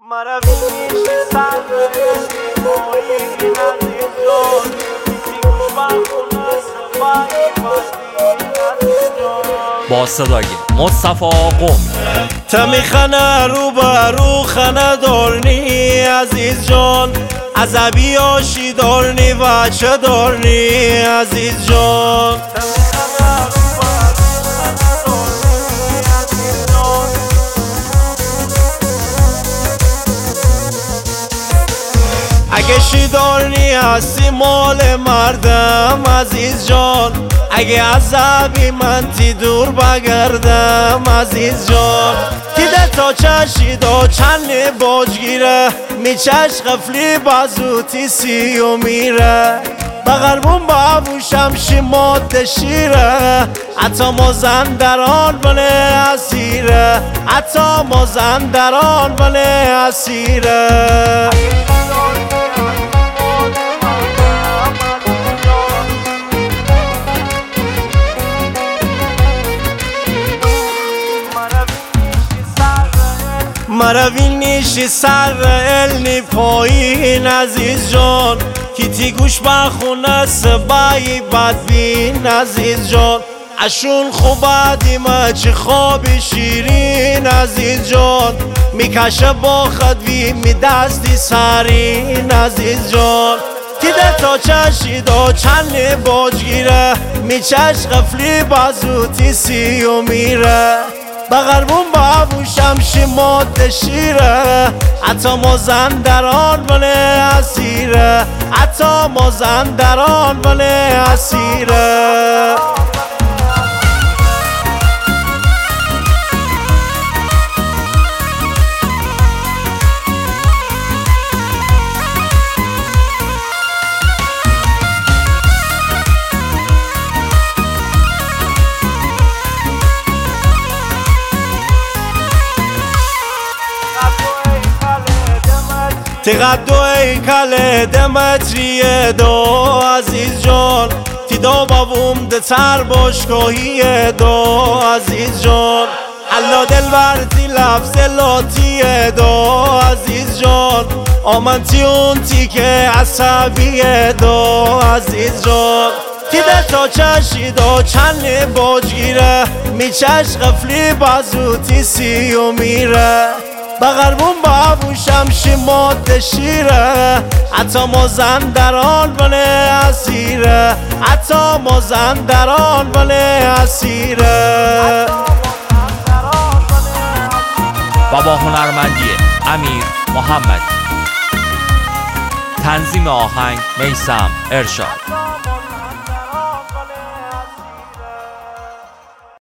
با صدای مصطفی قومی تمیخنه رو به رو خنه دارنی عزیز جان، عذبی آشی دارنی و چه دارنی عزیز جان. اگه شیدارنی هستی مال مردم عزیز جان، اگه عذبی من تی دور بگردم عزیز جان. تیده تا چشید و چند باجگیره میچش غفلی بازوتی سی و میره، بغربون بابوشم شیمات شیره، حتی مازندران بله اسیره، حتی مازندران بله اسیره. مروی نیشی سر علنی پایین عزیز جان، کیتی گوش بخونه سبایی بدبین عزیز جان. اشون خوبه دیمه چه خوابی شیرین عزیز جان، میکشه با خدوی میدستی سرین عزیز جان. تیده تا چشید و چند باجگیره میچش غفلی بازوتی سی و میره، بغربون بابوشم شیمات شیره، حتی مازندران بله اسیره، حتی مازندران بله اسیره. تقد و ایکل دمتری دو عزیز جان، تی دو بابوم ده تر باشگاهی دو عزیز جان. الله دل برتی لفظ لاتی دو عزیز جان، آمنتی اون تی که عصبی دو عزیز جان. تیده تا چشید و چند باجگیره میچش غفلی بازوتی سی و میره، بغربون بابوشم شیمات شیره، حتی مازندران بله اسیره، حتی مازندران بله اسیره. و با هنرمندی امیر محمدی، تنظیم آهنگ میثم ارشاد.